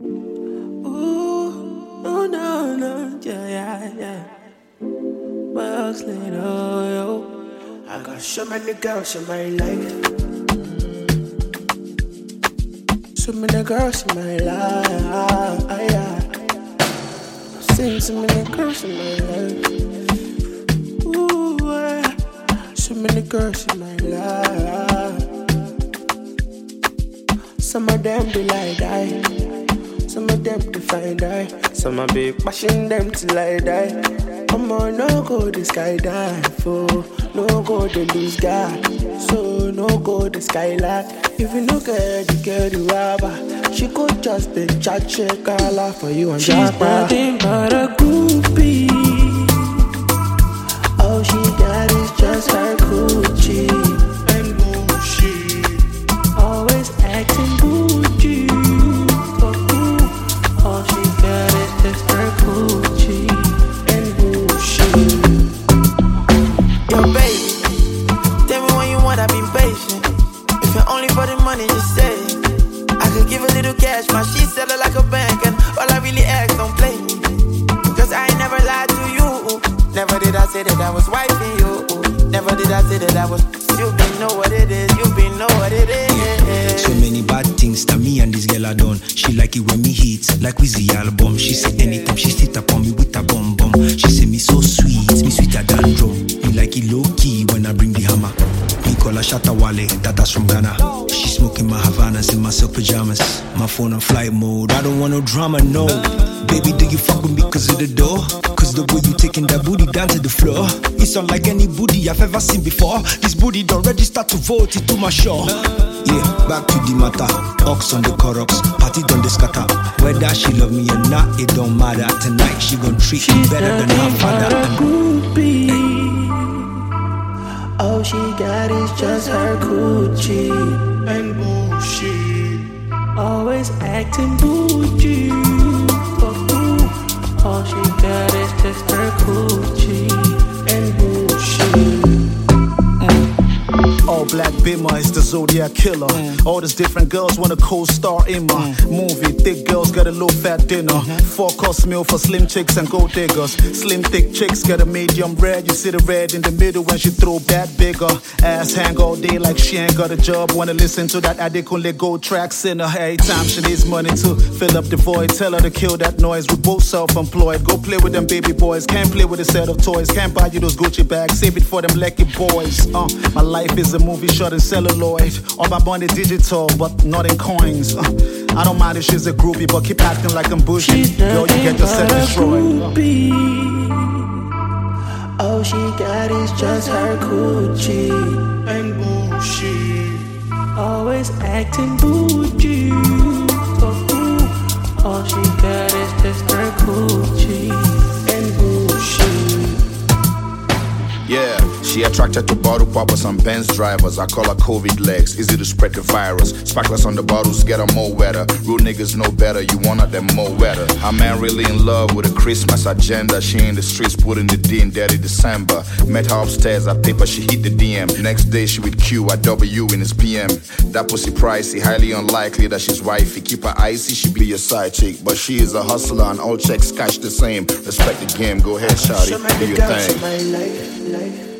Ooh, oh no, no, yeah. Bugs later, yo. I got so many girls in my life. So many girls in my life. I've seen so many girls in my life. Ooh, so many girls in my life. Some of them be like die. Some of them be fine die. Some of be bashing them till I die. I'm on no go the skydive, oh. No go the lose God. So no go the skylight. If you look at the girl the robber, she could just be chat check all out for you and she's nothing but a groupie. All she got is just her coochie and bullshit. Always acting bougie. For who? All she got is just her coochie and bullshit. Yo, baby, tell me when you want, I've been patient. If you're only for the money, just say it. I could give a little cash, my shit sell it like a bank, and all I really ask, don't play me. Cause I ain't never lied to you. Never did I say that I was wifing you. Never did I say that I was. You been know what it is, you been know what it is. Yeah. So many bad things that me and this girl are done. She like it when me hit, like Wizzy album. She say anytime she sit upon me with a bum bum. She say me so sweet, me sweeter than drum. Me like it low key when I bring the hammer. Me call her Shatta Wale, that's from Ghana. She smoking my Havanas in my silk pajamas. My phone on flight mode, I don't want no drama, no. Baby, do you fuck with me cause of the door? Cause the way you taking that booty down to the floor, it's unlike any booty I've ever seen before. This booty don't register to vote it to my shore. Yeah, back to the matter. Ox on the Corox, party done the scatter. Whether she love me or not, it don't matter. Tonight she gon' treat me better than her father. All she got is just her coochie and bullshit. Always acting bougie. For who? All she got is just her coochie and bullshit. All black Bimmer is the Zodiac killer. All these different girls want a co-star in my movie. Thick girls get a low fat dinner. 4-course meal for slim chicks and gold diggers. Slim thick chicks get a medium rare. You see the red in the middle when she throw that bigger. Ass hang all day like she ain't got a job. Wanna listen to that Adekunle Gold tracks in her. Every time she needs money to fill up the void. Tell her to kill that noise. We both self-employed. Go play with them baby boys. Can't play with a set of toys. Can't buy you those Gucci bags. Save it for them lucky boys. My life is a movie shot in celluloid. All my money digital, but not in coins. I don't mind if she's a groupie, but keep acting like I'm bougie. Girl, you get yourself destroyed. All she got is just her coochie and bullshit. Always acting bougie. For who? All she got is just her coochie and bullshit. Yeah, she attracted to bottle poppers and Benz drivers. I call her COVID legs, easy to spread the virus. Sparklers on the bottles get her more wetter. Real niggas know better, you want her them more wetter. Her man really in love with a Christmas agenda. She in the streets putting the D in Daddy December. Met her upstairs at paper, she hit the DM. Next day she with Q at W in his PM. That pussy pricey, highly unlikely that she's wifey. Keep her icy, she be your side chick. But she is a hustler and all checks cash the same. Respect the game, go ahead shawty, do your thing. My life.